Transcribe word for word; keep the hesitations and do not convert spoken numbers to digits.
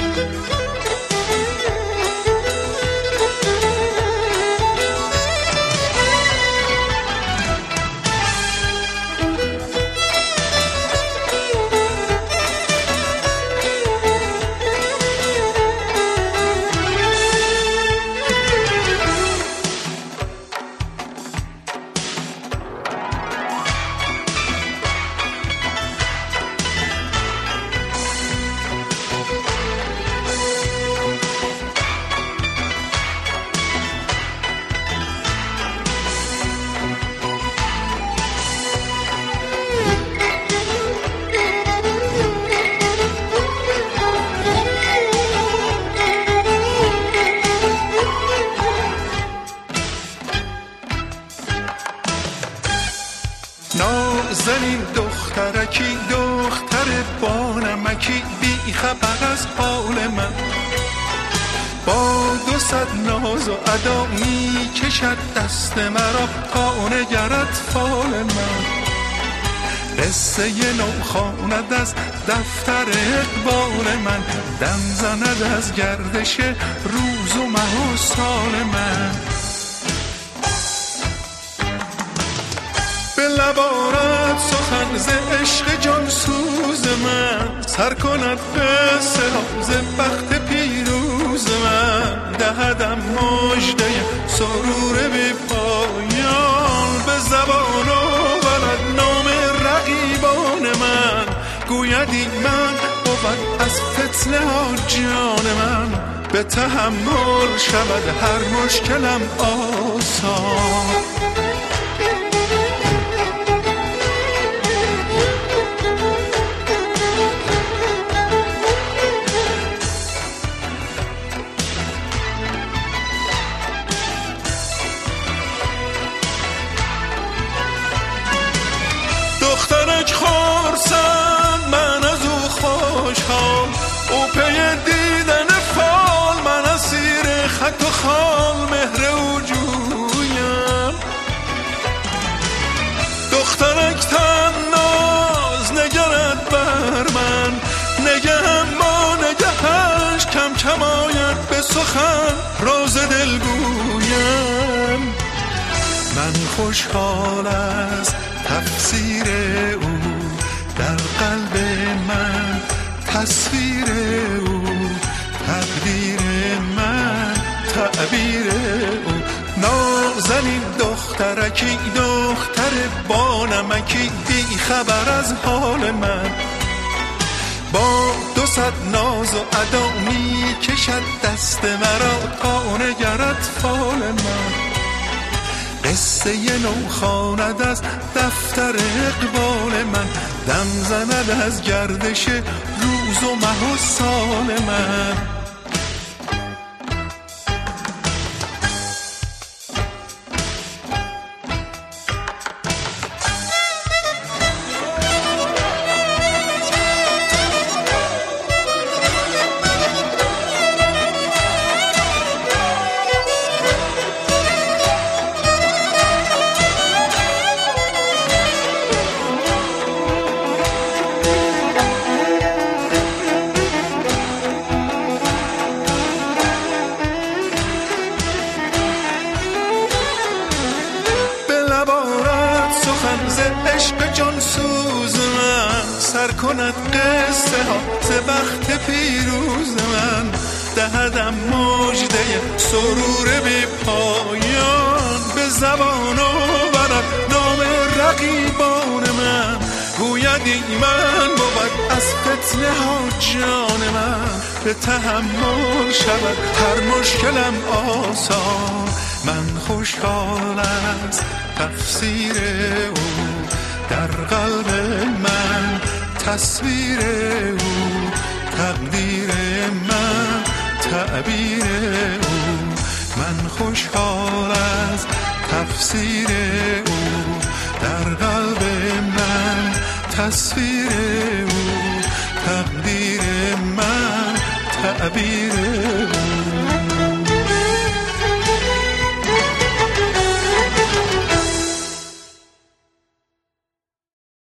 نازنین دخترکی دختر بانمکی بی خبر از حال من، با دو صد ناز و ادا می کشد دست مرا تا نگرد فال من. قصه نو خواند از دفتر اقبال من، دم زند از گردش روز و ماه و سال من. به لب آرد سخن ز عشق جان سوز من، سر کند قصه ها ز بخت پیروز من. دهدم مژده سرور بی پایان، به زبان آورد نام رقیبان من. گوید این من بود از فتنه ها جان من، به تحمل شود هر مشکلم آسان. دخترک خورسند من از او خوشحال، او پی دیدن فال من اسیر خط و خال مهر او جویم. دخترک تناز نگرد بر من، نگهم ما نگهش کم کم آید به سخن راز دل گویم. من خوشحال از تفسیر او در قلب من، تصویر او تقدیر من، تعبیر او. نازنین دخترکی دختر بانمکی بی خبر از حال من، با دو صد ناز و ادا می کشد دست مرا تا نگرد فال من. قصه نو خواند از دفتر اقبال من، دم زند از گردش روز و ماه و سال من. عشق جان سوز من، سر کند قصه ها ز بخت پیروز من. دهدم مژده سرور بی پایان، به زبان آورد نام رقیبان من. گوید این من بود از فتنه ها جان من، به تحمل شود هر مشکلم آسان. من خوشحال از تفسیر او در قلب من، تصویر او تقدیر من، تعبیر او. من خوشحال از تفسیر او در قلب من، تصویر او تقدیر من، تعبیر